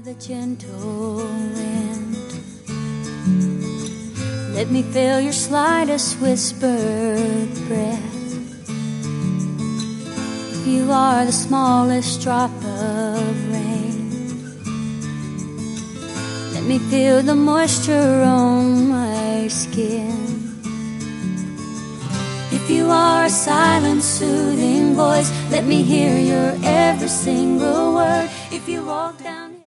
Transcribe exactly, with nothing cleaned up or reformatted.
the gentle wind. Let me feel your slightest whispered breath. If you are the smallest drop of rain, let me feel the moisture on my skin. If you are a silent, soothing voice, let me hear your every single word. If you walk down